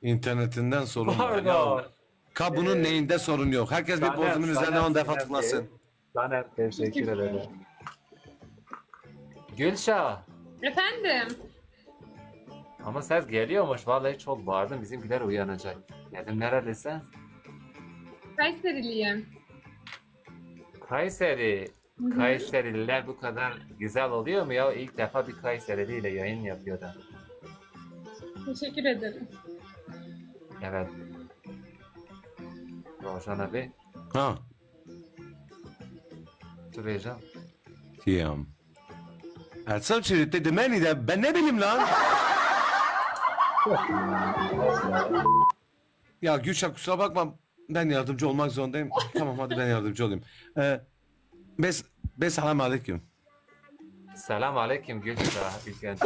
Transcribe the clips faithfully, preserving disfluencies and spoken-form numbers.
İnternetinden sorun var. Ya, Pardon. kabının neyinde sorun yok. Herkes bir Sanem, bozumun üzerine Sanem, on defa Sanem tıklasın. değil. Sanem, teşekkür ederim. Gülşah. Efendim? Ama ses geliyormuş. Vallahi çok bağırdım. Bizimkiler uyanacak. Dedim nerelisin? Kayseriliyim. Kayseri. Kayserililer bu kadar güzel oluyor mu ya? İlk defa bir Kayserili ile yayın yapıyordum. Teşekkür ederim. Evet. Rojan abi. Ha. Dur Beycan. Diyem. Ersan çürüttü demeni de ben ne bileyim lan. Ya Gülşah kusura bakma. Ben yardımcı olmak zorundayım. Tamam hadi ben yardımcı olayım. Ee, bes, bes selam aleyküm. Selam aleyküm Gülşah. İlk önce.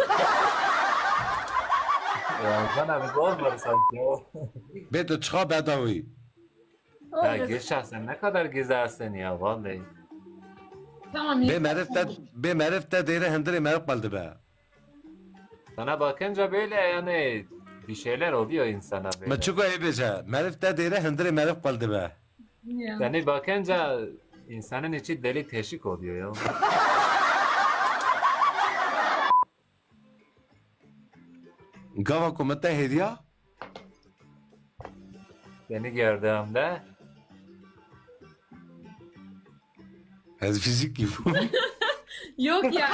Ya Rojan abi olmadı sanki o. Beto çıkar bedavayı. Ya Gülşah sen ne kadar güzelsin ya vallahi. Tamam. Be iyi. merifte, be merifte deyre hendire merif kaldı be. Sana bakınca böyle yani bir şeyler oluyor insana böyle. Meçuko ebece. Merifte deyre hendire merif kaldı be. Ya. Seni bakınca insanın içi delik teşvik oluyor ya. Gava kumete hediye. Seni gördüğümde Ez fizik gibi. Yok ya.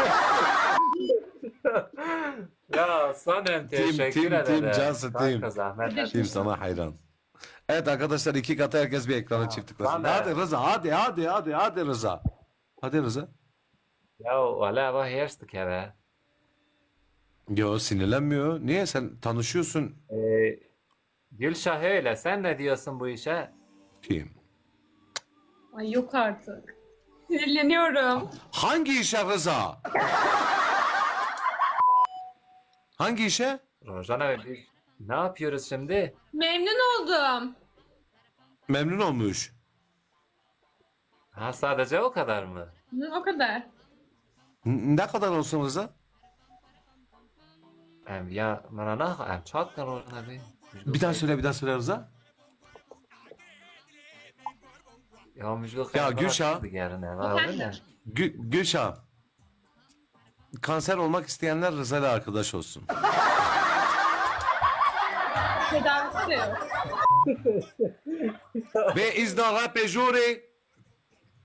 ya Sanem teşekkür tim, ederim. tim, cansın, tim. Kanka zahmet ettin. Şimdi sana hayran. Evet arkadaşlar iki katı herkes bir ekrana çift tıklasın. tamam. Hadi Rıza hadi hadi hadi hadi Rıza. Hadi Rıza. Ya valla bak herstik eve. Yo sinirlenmiyor. Niye sen tanışıyorsun? Ee, Gülşah öyle. Sen ne diyorsun bu işe? Kim? Ay yok artık. Sinirleniyorum. Hangi işe Rıza? Hangi işe? Rojan abi biz ne yapıyoruz şimdi? Memnun oldum. Memnun olmuş. Ha sadece o kadar mı? Hı, o kadar. N- ne kadar olsun Rıza? Em ya bana ne? Em çok kan Rojan abi. Bir daha söyle bir daha söyle Rıza. Ya müjdat Ya Gülşah. Efendim? Gü Gülşah. Kanser olmak isteyenler Rıza ile arkadaş olsun. Tedavisi de yok. Ve izna pejuri.